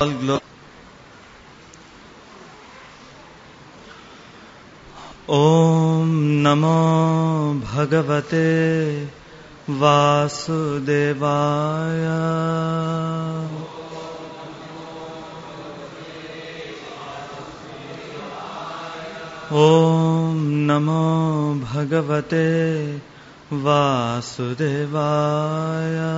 all glory. Om Namo Bhagavate Vasudevaya. Om Namo Bhagavate Vasudevaya.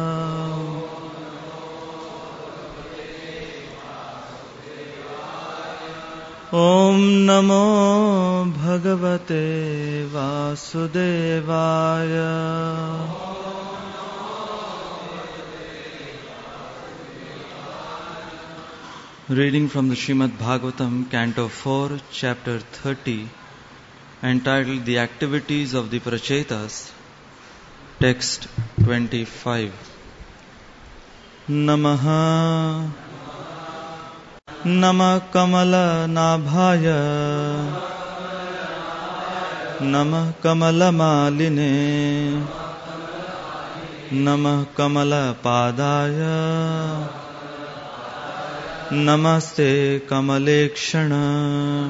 Om Namo Bhagavate Vasudevaya. Reading from the Srimad Bhagavatam, Canto 4, Chapter 30, entitled The Activities of the Prachetas, Text 25. Namaha Namah Kamala Nabhaya Namah Kamala Maline Namah Kamala Padaya Namaste Kamalekshana.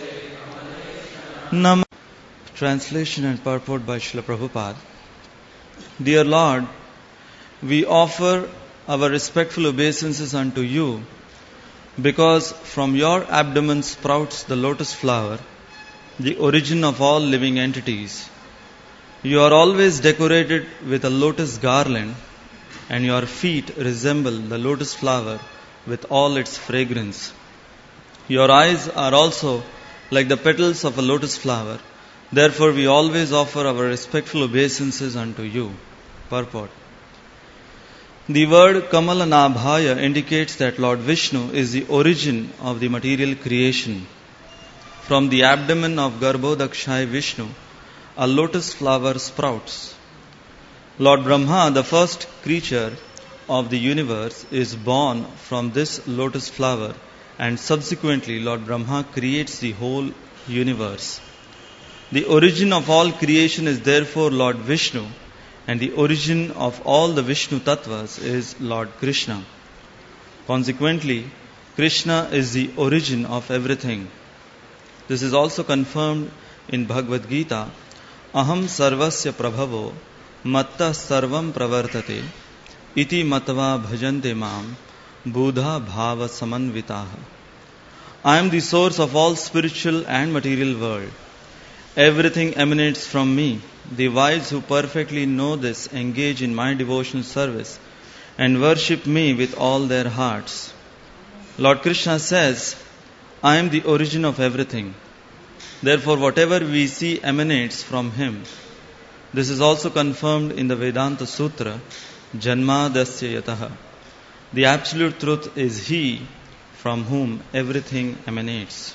Translation and purport by Srila Prabhupada. Dear Lord, we offer our respectful obeisances unto you, because from your abdomen sprouts the lotus flower, the origin of all living entities. You are always decorated with a lotus garland, and your feet resemble the lotus flower with all its fragrance. Your eyes are also like the petals of a lotus flower. Therefore, we always offer our respectful obeisances unto you. Purport. The word Kamalanabhaya indicates that Lord Vishnu is the origin of the material creation. From the abdomen of Garbhodakshai Vishnu, a lotus flower sprouts. Lord Brahma, the first creature of the universe, is born from this lotus flower, and subsequently Lord Brahma creates the whole universe. The origin of all creation is therefore Lord Vishnu, and the origin of all the Vishnu Tattvas is Lord Krishna. Consequently, Krishna is the origin of everything. This is also confirmed in Bhagavad Gita. Aham sarvasya prabhavo matta sarvam pravartate iti matva bhajante mam buddha bhava samanvitaha. I am the source of all spiritual and material world. Everything emanates from me. The wise who perfectly know this engage in my devotional service and worship me with all their hearts. Lord Krishna says, I am the origin of everything. Therefore, whatever we see emanates from him. This is also confirmed in the Vedanta Sutra, Janmadasya Yataha. The absolute truth is he from whom everything emanates.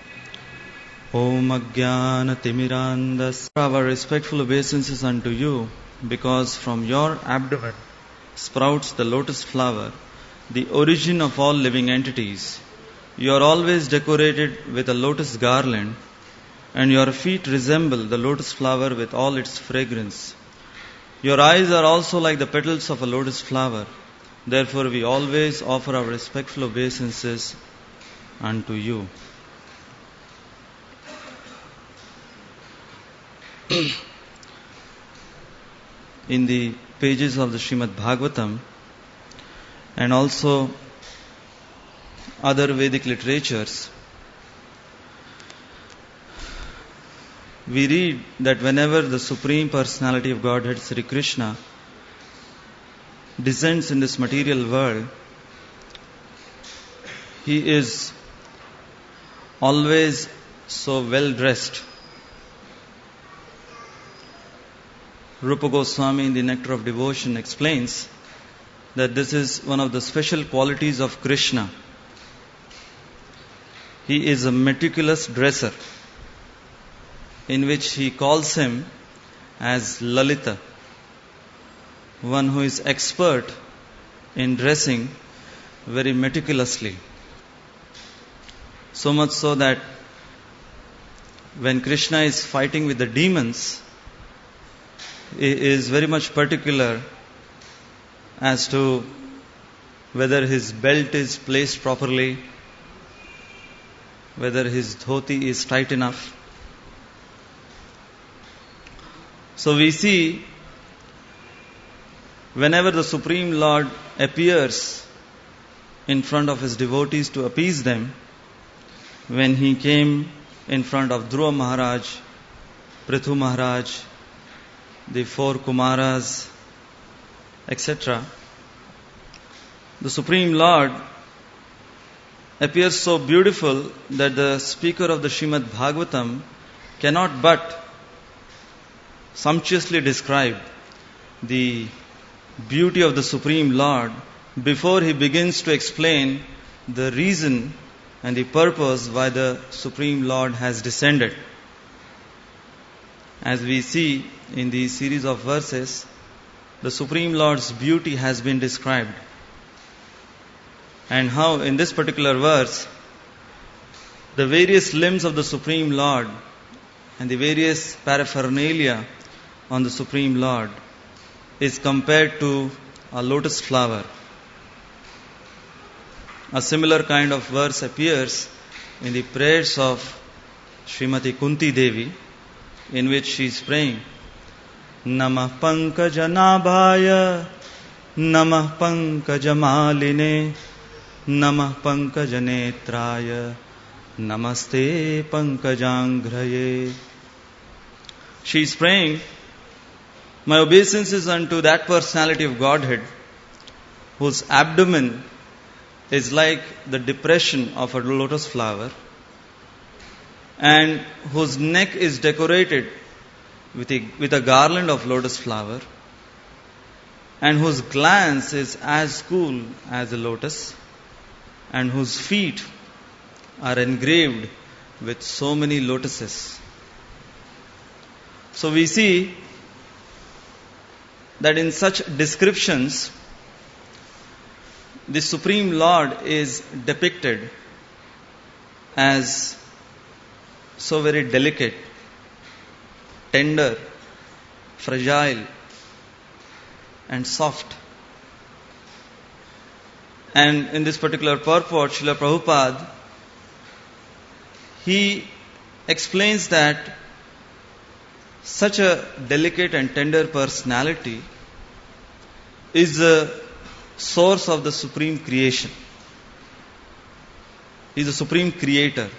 Om Ajnana Timirandas. Our respectful obeisances unto you, because from your abdomen sprouts the lotus flower, the origin of all living entities. You are always decorated with a lotus garland, and your feet resemble the lotus flower with all its fragrance. Your eyes are also like the petals of a lotus flower. Therefore, we always offer our respectful obeisances unto you. In the pages of the Srimad Bhagavatam and also other Vedic literatures, we read that whenever the Supreme Personality of Godhead, Sri Krishna, descends in this material world, he is always so well dressed. Rupa Goswami in the Nectar of Devotion explains that this is one of the special qualities of Krishna. He is a meticulous dresser, in which he calls him as Lalita, one who is expert in dressing very meticulously. So much so that when Krishna is fighting with the demons, he is very much particular as to whether his belt is placed properly, whether his dhoti is tight enough. So we see, whenever the Supreme Lord appears in front of his devotees to appease them, when he came in front of Dhruva Maharaj, Prithu Maharaj, the 4 Kumaras, etc., the Supreme Lord appears so beautiful that the speaker of the Srimad Bhagavatam cannot but sumptuously describe the beauty of the Supreme Lord before he begins to explain the reason and the purpose why the Supreme Lord has descended. As we see in the series of verses, the Supreme Lord's beauty has been described. And how in this particular verse, the various limbs of the Supreme Lord and the various paraphernalia on the Supreme Lord is compared to a lotus flower. A similar kind of verse appears in the prayers of Srimati Kunti Devi, in which she is praying, Namah Pankajanabhaya, Namah Pankajamaline, Namah Pankajanetraya, Namaste Pankajangraye. She is praying, my obeisances unto that personality of Godhead whose abdomen is like the depression of a lotus flower and whose neck is decorated with a garland of lotus flower and whose glance is as cool as a lotus and whose feet are engraved with so many lotuses. So we see that in such descriptions, the Supreme Lord is depicted as so very delicate, tender, fragile, and soft. And in this particular purport, Srila Prabhupada, he explains that such a delicate and tender personality is the source of the supreme creation. He is the supreme creator.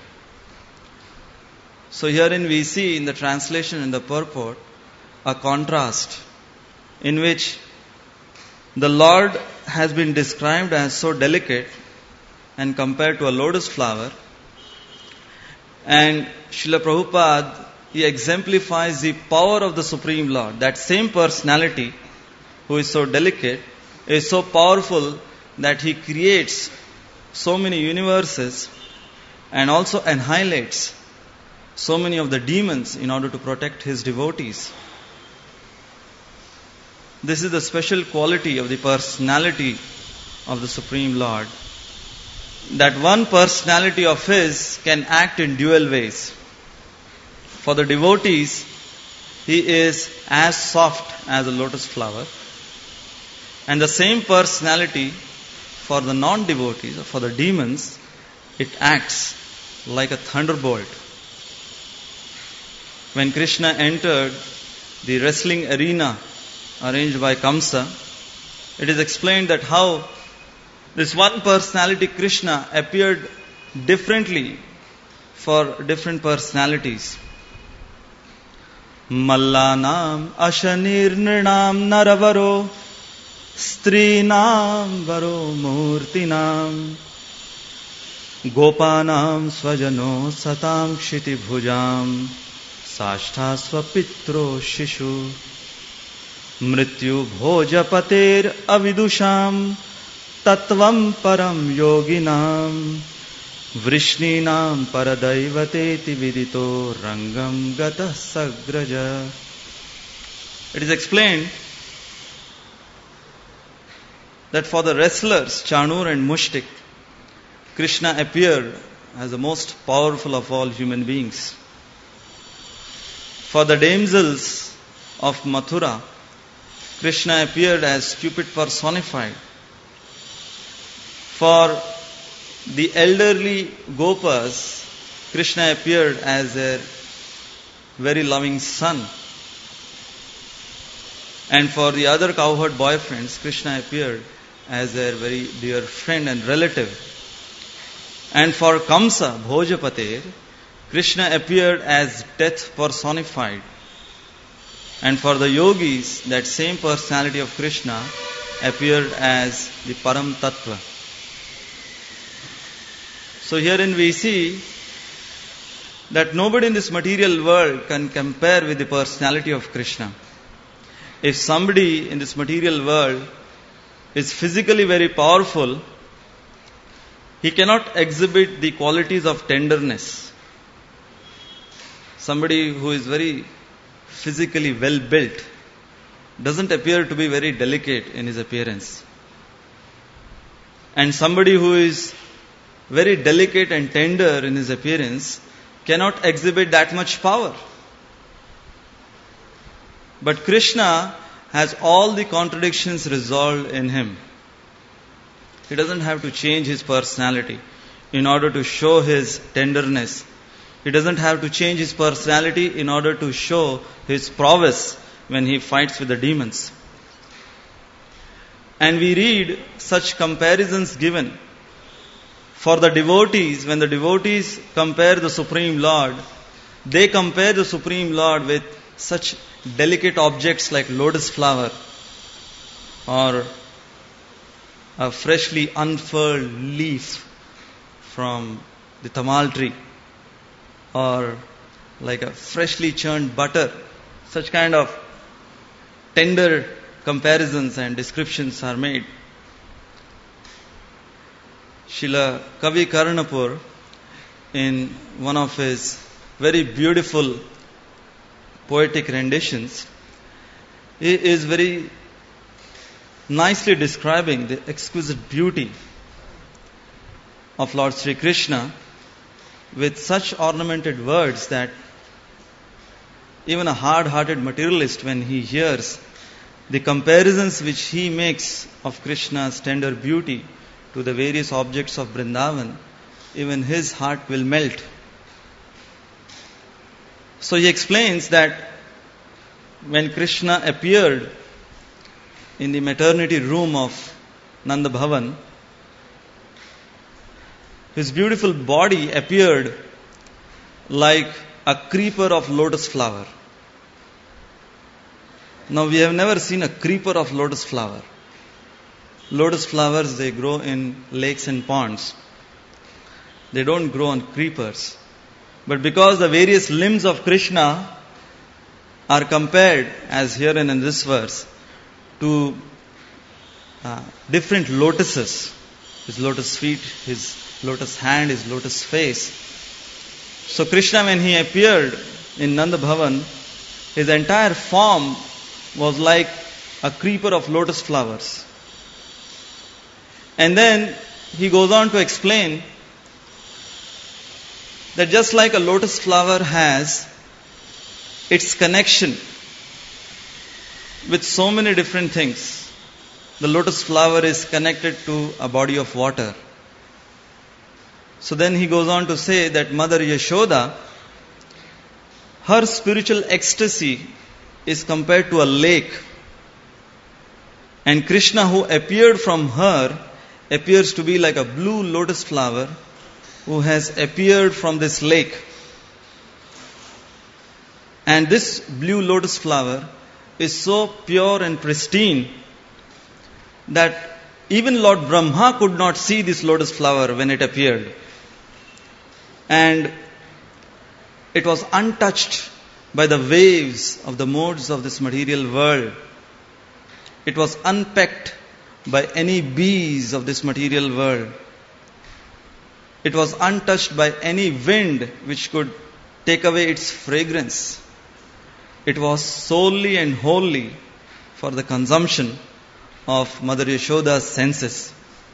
So herein we see in the translation and the purport a contrast in which the Lord has been described as so delicate and compared to a lotus flower, and Srila Prabhupada, he exemplifies the power of the Supreme Lord. That same personality who is so delicate is so powerful that he creates so many universes and also annihilates so many of the demons in order to protect his devotees. This is the special quality of the personality of the Supreme Lord, that one personality of his can act in dual ways. For the devotees, he is as soft as a lotus flower, and the same personality for the non-devotees, or for the demons, it acts like a thunderbolt. When Krishna entered the wrestling arena arranged by Kamsa, it is explained that how this one personality, Krishna, appeared differently for different personalities. Mallanam ashanirnam naravaro strinam varo murtinam gopanam swajano satam kshiti bhujam sashtha swapitro shishu mrityu bhojapater avidusham tatvam param yoginam vrishninam paradaivateti vidito rangam gata sagraja. It is explained that for the wrestlers Chanur and Mushtik, Krishna appeared as the most powerful of all human beings. For the damsels of Mathura, Krishna appeared as Cupid personified. For the elderly Gopas, Krishna appeared as their very loving son. And for the other cowherd boyfriends, Krishna appeared as their very dear friend and relative. And for Kamsa, Bhojapater, Krishna appeared as death personified. And for the yogis, that same personality of Krishna appeared as the Param Tattva. So herein we see that nobody in this material world can compare with the personality of Krishna. If somebody in this material world is physically very powerful, he cannot exhibit the qualities of tenderness. Somebody who is very physically well built doesn't appear to be very delicate in his appearance. And somebody who is very delicate and tender in his appearance cannot exhibit that much power. But Krishna has all the contradictions resolved in him. He doesn't have to change his personality in order to show his tenderness. He doesn't have to change his personality in order to show his prowess when he fights with the demons. And we read such comparisons given. For the devotees, when the devotees compare the Supreme Lord, they compare the Supreme Lord with such delicate objects like lotus flower or a freshly unfurled leaf from the tamal tree, or like a freshly churned butter. Such kind of tender comparisons and descriptions are made. Srila Kavi Karnapur, in one of his very beautiful poetic renditions, he is very nicely describing the exquisite beauty of Lord Sri Krishna with such ornamented words that even a hard-hearted materialist, when he hears the comparisons which he makes of Krishna's tender beauty to the various objects of Vrindavan, even his heart will melt. So he explains that when Krishna appeared in the maternity room of Nanda Bhavan, his beautiful body appeared like a creeper of lotus flower. Now we have never seen a creeper of lotus flower. Lotus flowers, they grow in lakes and ponds. They don't grow on creepers. But because the various limbs of Krishna are compared, as here and in this verse, to different lotuses, his lotus feet, his lotus hand, his lotus face. So Krishna, when he appeared in Nanda Bhavan, his entire form was like a creeper of lotus flowers. And then he goes on to explain that just like a lotus flower has its connection with so many different things, the lotus flower is connected to a body of water. So then he goes on to say that Mother Yashoda, her spiritual ecstasy is compared to a lake. And Krishna, who appeared from her, appears to be like a blue lotus flower who has appeared from this lake. And this blue lotus flower is so pure and pristine that even Lord Brahma could not see this lotus flower when it appeared. And it was untouched by the waves of the modes of this material world. It was unpecked by any bees of this material world. It was untouched by any wind which could take away its fragrance. It was solely and wholly for the consumption of Mother Yashoda's senses.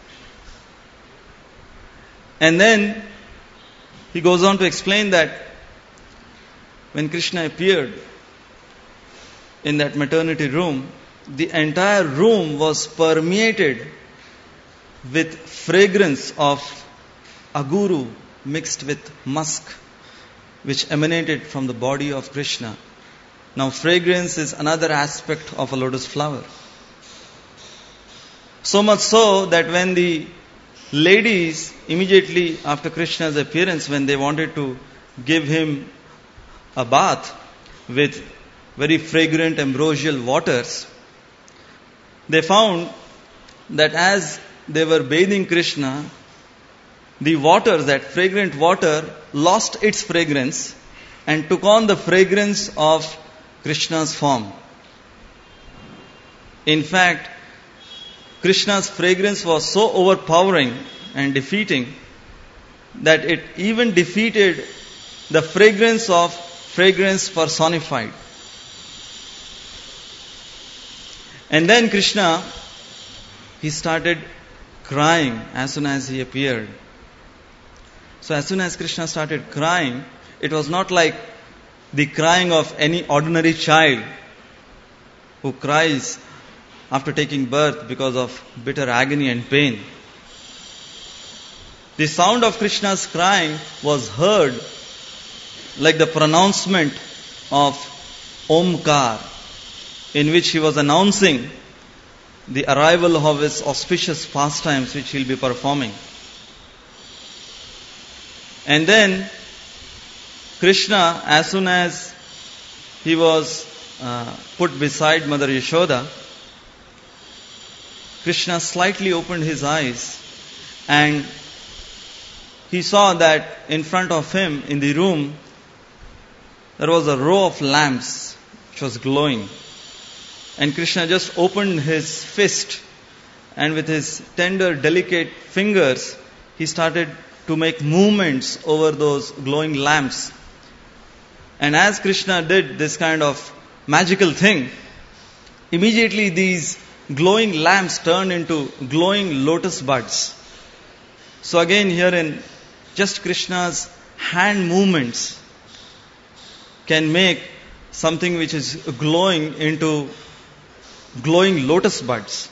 And then he goes on to explain that when Krishna appeared in that maternity room, the entire room was permeated with fragrance of aguru mixed with musk, which emanated from the body of Krishna. Now, fragrance is another aspect of a lotus flower. So much so that when the ladies, immediately after Krishna's appearance, when they wanted to give him a bath with very fragrant ambrosial waters, they found that as they were bathing Krishna, the water, that fragrant water, lost its fragrance and took on the fragrance of Krishna's form. In fact, Krishna's fragrance was so overpowering and defeating that it even defeated the fragrance of fragrance personified. And then Krishna, he started crying as soon as he appeared. So as soon as Krishna started crying, it was not like the crying of any ordinary child who cries after taking birth because of bitter agony and pain. The sound of Krishna's crying was heard like the pronouncement of Omkar, in which he was announcing the arrival of his auspicious pastimes which he will be performing. And then Krishna, as soon as he was put beside Mother Yashoda, Krishna slightly opened his eyes and he saw that in front of him in the room there was a row of lamps which was glowing. And Krishna just opened his fist and with his tender, delicate fingers, he started to make movements over those glowing lamps. And as Krishna did this kind of magical thing, immediately these glowing lamps turned into glowing lotus buds. So again herein, just Krishna's hand movements can make something which is glowing into glowing lotus buds.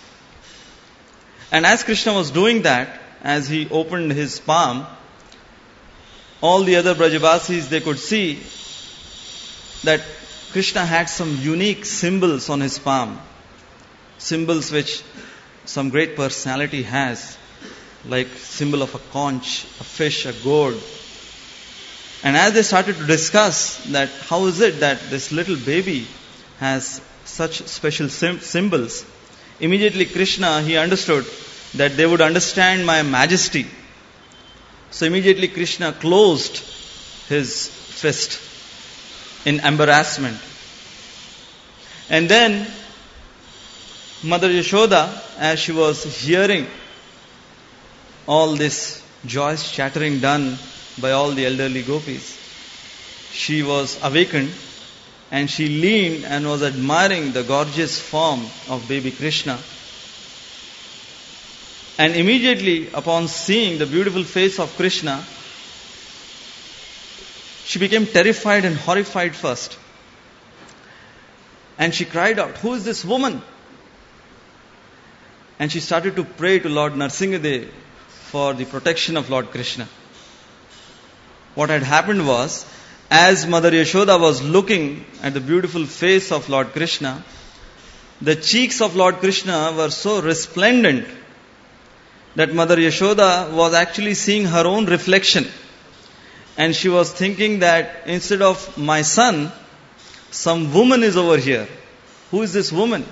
And as Krishna was doing that, as he opened his palm, all the other Brajavasis, they could see that Krishna had some unique symbols on his palm. Symbols which some great personality has, like symbol of a conch, a fish, a gourd. And as they started to discuss that how is it that this little baby has such special symbols, immediately Krishna, he understood that they would understand my majesty. So immediately Krishna closed his fist in embarrassment. And then Mother Yashoda, as she was hearing all this joyous chattering done by all the elderly gopis, she was awakened and she leaned and was admiring the gorgeous form of baby Krishna. And immediately upon seeing the beautiful face of Krishna, she became terrified and horrified first. And she cried out, "Who is this woman?" And she started to pray to Lord Nrsingadev for the protection of Lord Krishna. What had happened was, as Mother Yashoda was looking at the beautiful face of Lord Krishna, the cheeks of Lord Krishna were so resplendent that Mother Yashoda was actually seeing her own reflection. And she was thinking that instead of my son, some woman is over here. Who is this woman?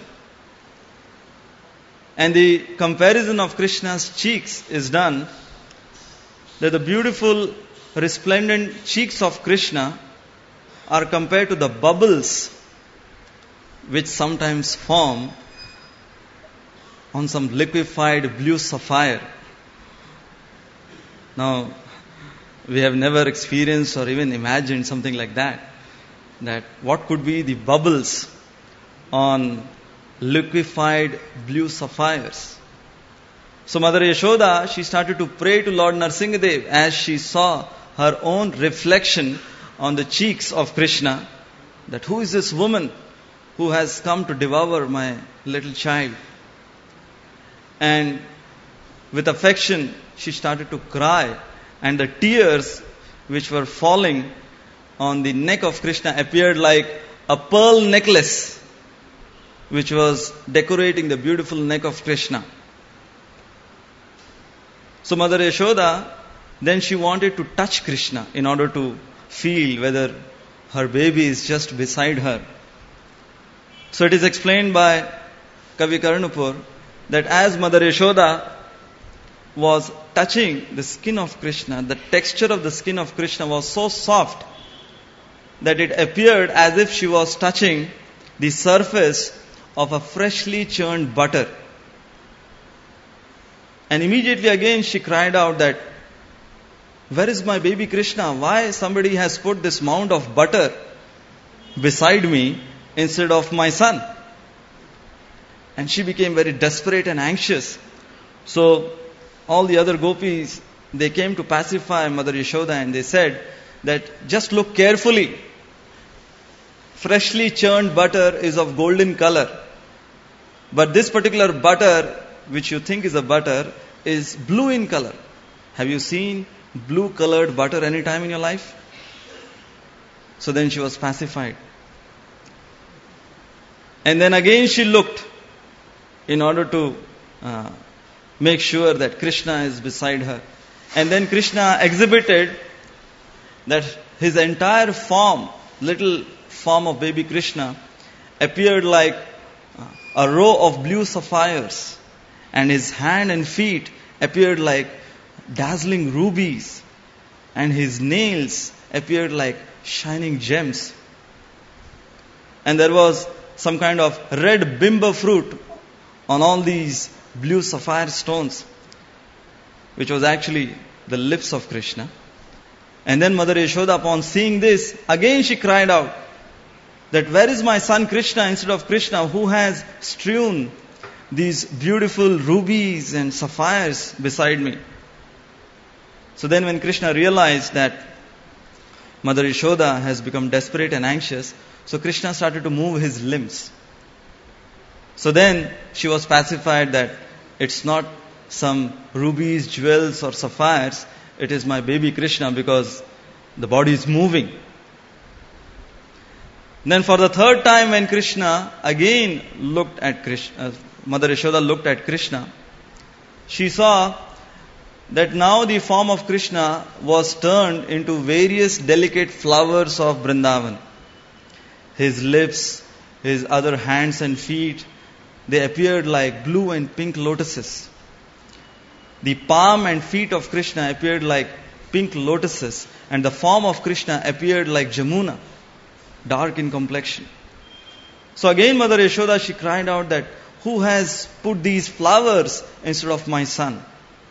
And the comparison of Krishna's cheeks is done, that the beautiful resplendent cheeks of Krishna are compared to the bubbles which sometimes form on some liquefied blue sapphire. Now, we have never experienced or even imagined something like that. That what could be the bubbles on liquefied blue sapphires? So Mother Yashoda, she started to pray to Lord Nrsingadev as she saw her own reflection on the cheeks of Krishna, that who is this woman who has come to devour my little child? And with affection, she started to cry, and the tears which were falling on the neck of Krishna appeared like a pearl necklace which was decorating the beautiful neck of Krishna. So Mother Yashoda, then she wanted to touch Krishna in order to feel whether her baby is just beside her. So it is explained by Kavi Karnapur that as Mother Yashoda was touching the skin of Krishna, the texture of the skin of Krishna was so soft that it appeared as if she was touching the surface of a freshly churned butter. And immediately again she cried out that, where is my baby Krishna? Why somebody has put this mound of butter beside me instead of my son? And she became very desperate and anxious. So all the other gopis, they came to pacify Mother Yashoda, and they said that just look carefully. Freshly churned butter is of golden color. But this particular butter, which you think is a butter, is blue in color. Have you seen blue colored butter any time in your life? So then she was pacified. And then again she looked in order to make sure that Krishna is beside her. And then Krishna exhibited that his entire form, little form of baby Krishna, appeared like a row of blue sapphires, and his hand and feet appeared like dazzling rubies, and his nails appeared like shining gems. And there was some kind of red bimba fruit on all these blue sapphire stones, which was actually the lips of Krishna. And then Mother Yashoda, upon seeing this, again she cried out that, where is my son Krishna instead of Krishna, who has strewn these beautiful rubies and sapphires beside me? So then when Krishna realized that Mother Yashoda has become desperate and anxious, so Krishna started to move his limbs. So then she was pacified that it's not some rubies, jewels or sapphires, it is my baby Krishna, because the body is moving. Then for the third time, when Krishna again looked at Krishna, Mother Yashoda looked at Krishna, she saw that now the form of Krishna was turned into various delicate flowers of Vrindavan. His lips, his other hands and feet, they appeared like blue and pink lotuses. The palm and feet of Krishna appeared like pink lotuses, and the form of Krishna appeared like Jamuna, dark in complexion. So again Mother Yashoda, she cried out that, who has put these flowers instead of my son?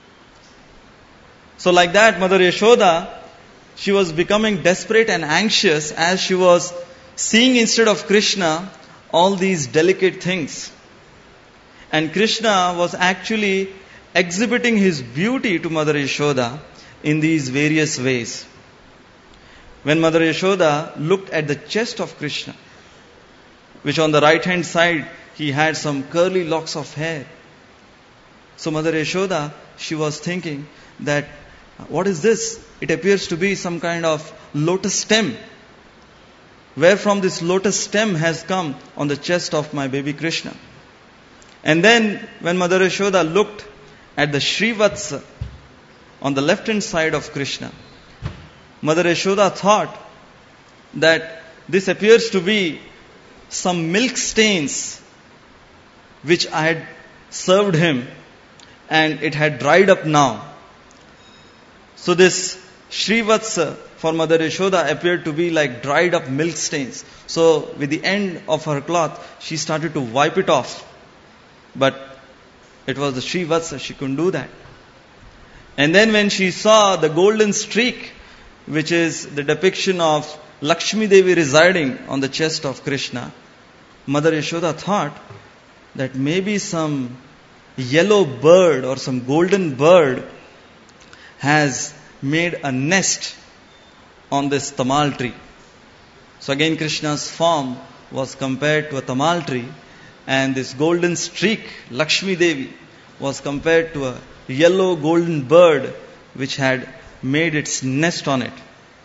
So like that, Mother Yashoda, she was becoming desperate and anxious as she was seeing instead of Krishna all these delicate things. And Krishna was actually exhibiting his beauty to Mother Yashoda in these various ways. When Mother Yashoda looked at the chest of Krishna, which on the right hand side he had some curly locks of hair. So Mother Yashoda, she was thinking that, what is this? It appears to be some kind of lotus stem. Where from this lotus stem has come on the chest of my baby Krishna? And then when Mother Yashoda looked at the Srivatsa on the left hand side of Krishna, Mother Yashoda thought that this appears to be some milk stains which I had served him, and it had dried up now. So this Srivatsa for Mother Yashoda appeared to be like dried up milk stains. So with the end of her cloth, she started to wipe it off. But it was the Srivatsa, she couldn't do that. And then when she saw the golden streak, which is the depiction of Lakshmi Devi residing on the chest of Krishna, Mother Yashoda thought that maybe some yellow bird or some golden bird has made a nest on this tamal tree. So again Krishna's form was compared to a tamal tree, and this golden streak, Lakshmi Devi, was compared to a yellow golden bird which had made its nest on it.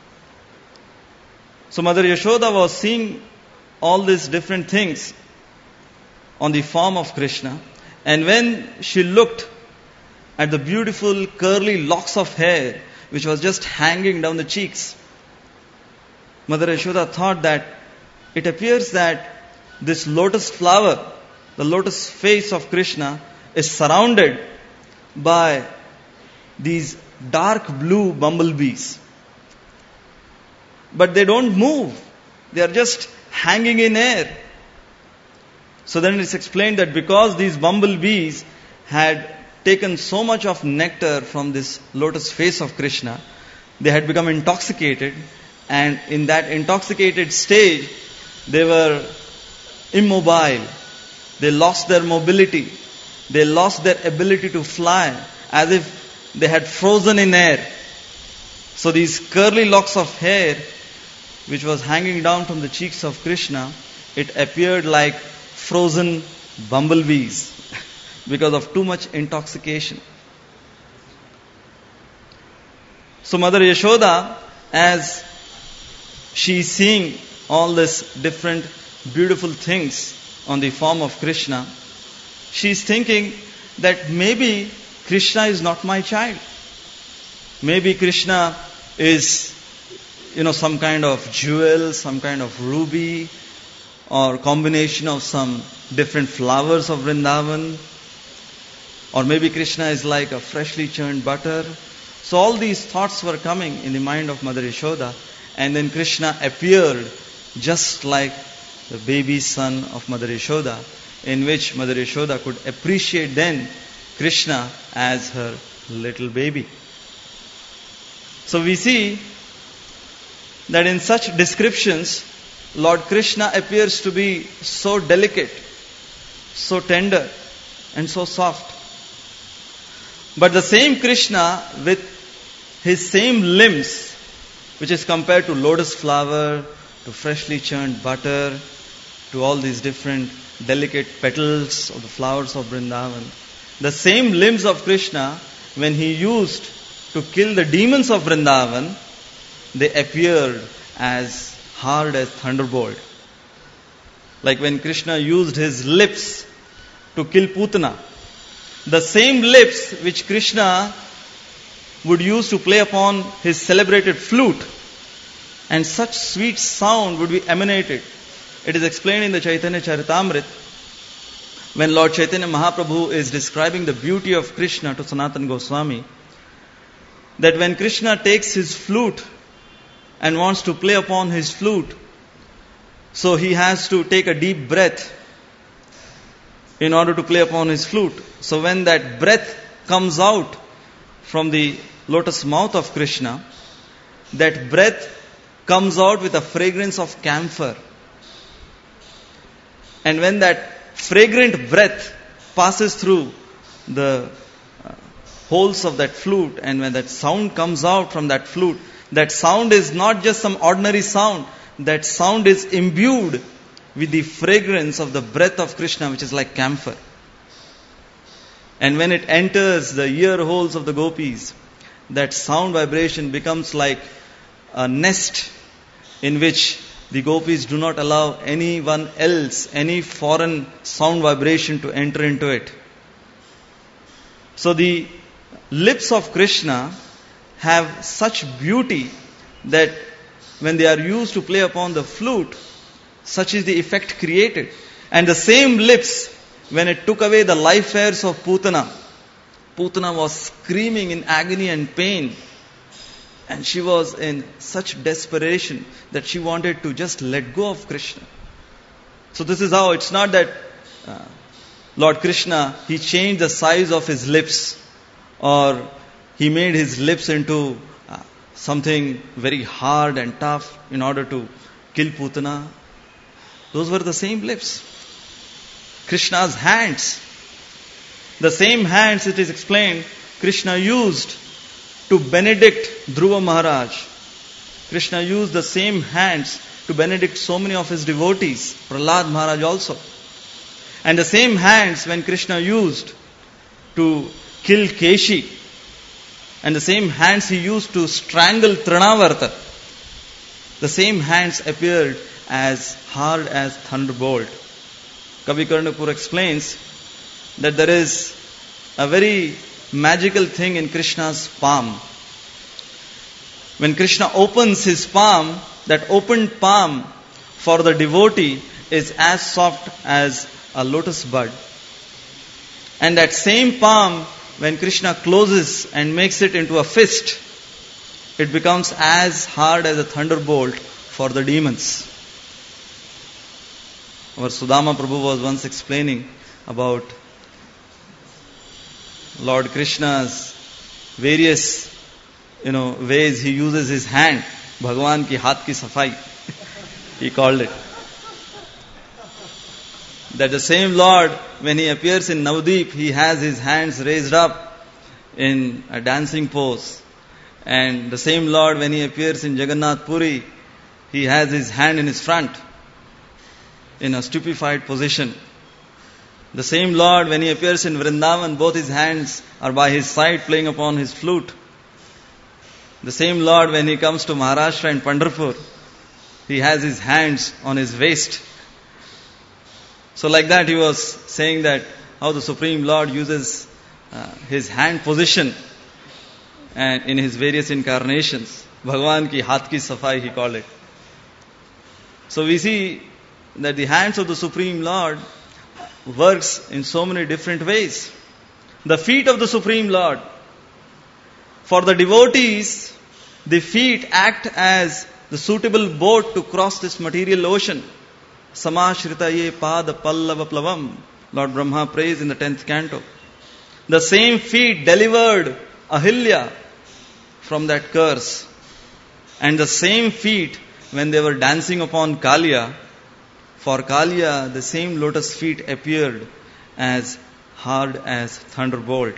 So Mother Yashoda was seeing all these different things on the form of Krishna, and when she looked at the beautiful curly locks of hair which was just hanging down the cheeks, Mother Yashoda thought that it appears that this lotus flower, the lotus face of Krishna, is surrounded by these dark blue bumblebees. But they don't move. They are just hanging in air. So then it's explained that because these bumblebees had taken so much of nectar from this lotus face of Krishna, they had become intoxicated, and in that intoxicated stage, they were immobile. They lost their mobility. They lost their ability to fly, as if they had frozen in air. So these curly locks of hair, which was hanging down from the cheeks of Krishna, it appeared like frozen bumblebees because of too much intoxication. So Mother Yashoda, as she is seeing all these different beautiful things on the form of Krishna, she is thinking that maybe Krishna is not my child. Maybe Krishna is, some kind of jewel, some kind of ruby, or combination of some different flowers of Vrindavan. Or maybe Krishna is like a freshly churned butter. So all these thoughts were coming in the mind of Mother Yashoda. And then Krishna appeared just like the baby son of Mother Yashoda, in which Mother Yashoda could appreciate then Krishna as her little baby. So we see that in such descriptions, Lord Krishna appears to be so delicate, so tender, and so soft. But the same Krishna with his same limbs, which is compared to lotus flower, to freshly churned butter, to all these different delicate petals of the flowers of Vrindavan. The same limbs of Krishna, when he used to kill the demons of Vrindavan, they appeared as hard as thunderbolt. Like when Krishna used his lips to kill Putana, the same lips which Krishna would use to play upon his celebrated flute, and such sweet sound would be emanated. It is explained in the Chaitanya Charitamrita, when Lord Chaitanya Mahaprabhu is describing the beauty of Krishna to Sanatana Goswami, that when Krishna takes his flute and wants to play upon his flute, so he has to take a deep breath in order to play upon his flute. So when that breath comes out from the lotus mouth of Krishna, that breath comes out with a fragrance of camphor. And when that fragrant breath passes through the holes of that flute, and when that sound comes out from that flute, that sound is not just some ordinary sound. That sound is imbued with the fragrance of the breath of Krishna, which is like camphor. And when it enters the ear holes of the gopis, that sound vibration becomes like a nest in which the gopis do not allow anyone else, any foreign sound vibration to enter into it. So the lips of Krishna have such beauty that when they are used to play upon the flute, such is the effect created. And the same lips, when it took away the life hairs of Putana, Putana was screaming in agony and pain. And she was in such desperation that she wanted to just let go of Krishna. So this is how, it's not that Lord Krishna, he changed the size of his lips, or he made his lips into something very hard and tough in order to kill Putana. Those were the same lips. Krishna's hands, the same hands, it is explained, Krishna used to benedict Dhruva Maharaj. Krishna used the same hands to benedict so many of his devotees, Prahlad Maharaj also. And the same hands when Krishna used to kill Keshi, and the same hands he used to strangle Trinavarta, the same hands appeared as hard as thunderbolt. Kavi Karnapur explains that there is a very magical thing in Krishna's palm. When Krishna opens his palm, that opened palm for the devotee is as soft as a lotus bud. And that same palm, when Krishna closes and makes it into a fist, it becomes as hard as a thunderbolt for the demons. Our Sudama Prabhu was once explaining about Lord Krishna's various ways he uses his hand. Bhagwan ki haath ki safai, he called it. That the same Lord, when he appears in Navdeep, he has his hands raised up in a dancing pose. And the same Lord, when he appears in Jagannath Puri, he has his hand in his front in a stupefied position. The same Lord, when he appears in Vrindavan, both his hands are by his side playing upon his flute. The same Lord, when he comes to Maharashtra and Pandharpur, he has his hands on his waist. So like that he was saying that how the Supreme Lord uses his hand position and in his various incarnations. Bhagwan ki haath ki safai, he called it. So we see that the hands of the Supreme Lord works in so many different ways. The feet of the Supreme Lord. For the devotees, the feet act as the suitable boat to cross this material ocean. Samashritaye pada pallava plavam, Lord Brahma prays in the 10th canto. The same feet delivered Ahilya from that curse. And the same feet, when they were dancing upon Kaliya, for Kaliya, the same lotus feet appeared as hard as thunderbolt.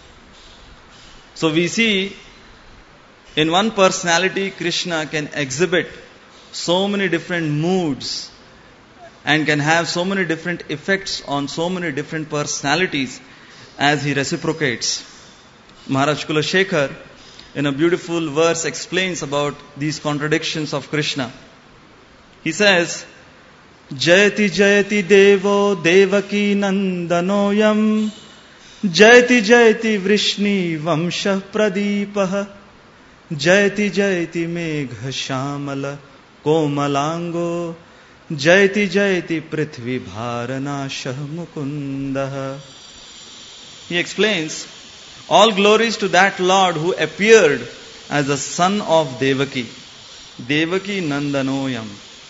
So we see, in one personality, Krishna can exhibit so many different moods and can have so many different effects on so many different personalities as he reciprocates. Maharaj Kulashekar, in a beautiful verse, explains about these contradictions of Krishna. He says, Jayati Jayati Devo Devaki Nandanoyam Jayati Jayati Vrishni Vamsha Pradipah Jayati Jayati Megha Shamala Komalango Jayati Jayati Prithvi Bharanashah Mukundah. He explains, all glories to that Lord who appeared as the son of Devaki. Devaki Nandanoyam.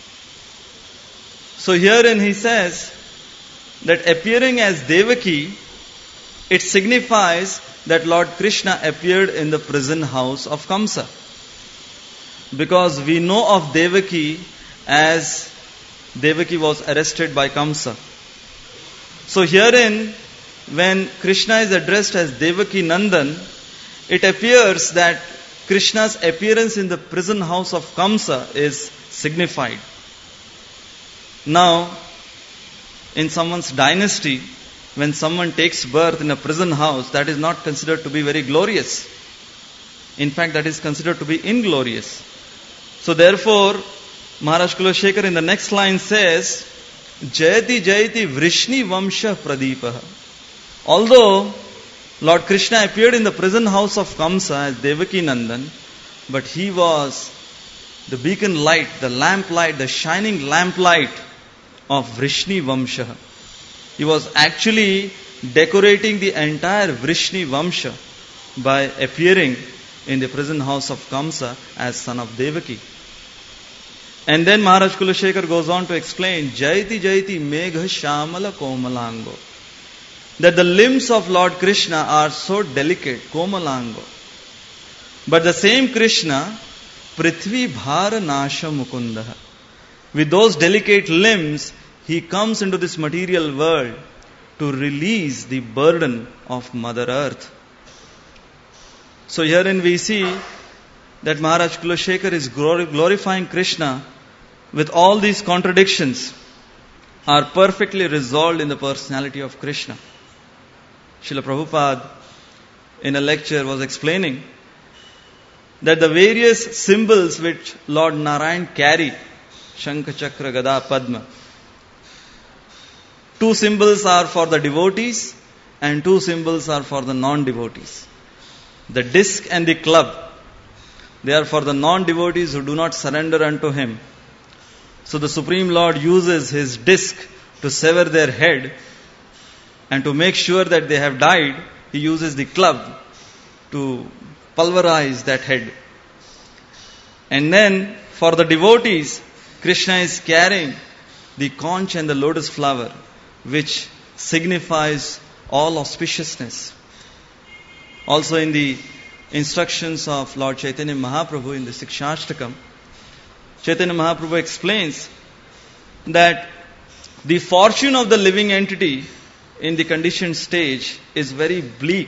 So herein he says that appearing as Devaki, it signifies that Lord Krishna appeared in the prison house of Kamsa. Because we know of Devaki as Devaki was arrested by Kamsa. So herein, when Krishna is addressed as Devaki Nandan, it appears that Krishna's appearance in the prison house of Kamsa is signified. Now, in someone's dynasty, when someone takes birth in a prison house, that is not considered to be very glorious. In fact, that is considered to be inglorious. So therefore, Maharaj Kulashekar in the next line says, Jayati Jayati Vrishni Vamsha Pradipah. Although Lord Krishna appeared in the prison house of Kamsa as Devaki Nandan, but he was the beacon light, the lamp light, the shining lamp light of Vrishni Vamsha. He was actually decorating the entire Vrishni Vamsha by appearing in the prison house of Kamsa as son of Devaki. And then Maharaj Kulashekar goes on to explain, Jayati Jayati Megha Shamala Komalango. That the limbs of Lord Krishna are so delicate, Komalango. But the same Krishna, Prithvi Bhara Nasha Mukundaha. With those delicate limbs, he comes into this material world to release the burden of Mother Earth. So herein we see that Maharaj Kulashekar is glorifying Krishna with all these contradictions are perfectly resolved in the personality of Krishna. Srila Prabhupada in a lecture was explaining that the various symbols which Lord Narayan carry, Shankha, Chakra, Gada, Padma, 2 symbols are for the devotees and 2 symbols are for the non-devotees. The disc and the club, they are for the non-devotees who do not surrender unto Him. So the Supreme Lord uses His disc to sever their head, and to make sure that they have died, He uses the club to pulverize that head. And then for the devotees, Krishna is carrying the conch and the lotus flower, which signifies all auspiciousness. Also in the instructions of Lord Chaitanya Mahaprabhu in the Sikshashtakam, Chaitanya Mahaprabhu explains that the fortune of the living entity in the conditioned stage is very bleak,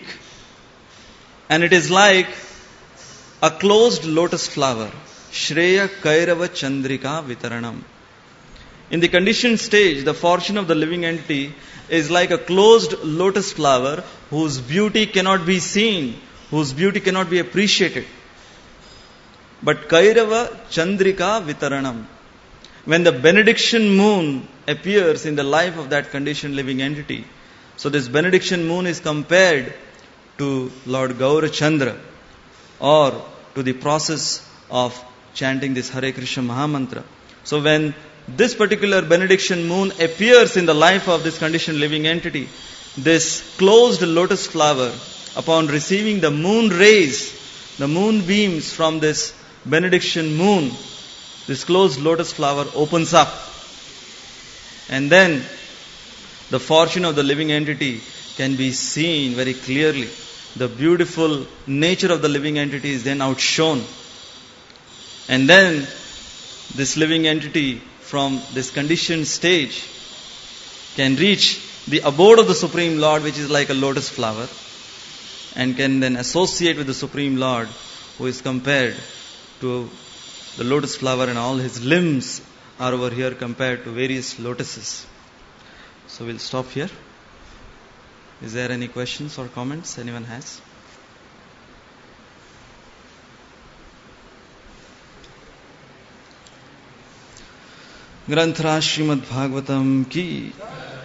and it is like a closed lotus flower. Shreya Kairava Chandrika Vitaranam. In the conditioned stage, the fortune of the living entity is like a closed lotus flower whose beauty cannot be seen, whose beauty cannot be appreciated. But Kairava Chandrika Vitaranam. When the benediction moon appears in the life of that conditioned living entity, so this benediction moon is compared to Lord Gaurachandra, or to the process of chanting this Hare Krishna Mahamantra. So when this particular benediction moon appears in the life of this conditioned living entity, this closed lotus flower, upon receiving the moon rays, the moon beams from this benediction moon, this closed lotus flower opens up. And then the fortune of the living entity can be seen very clearly. The beautiful nature of the living entity is then outshone. And then this living entity from this conditioned stage can reach the abode of the Supreme Lord, which is like a lotus flower, and can then associate with the Supreme Lord, who is compared to the lotus flower, and all his limbs are over here compared to various lotuses. So we'll stop here. Is there any questions or comments anyone has? ग्रंथराज Shrimad Bhagavatam की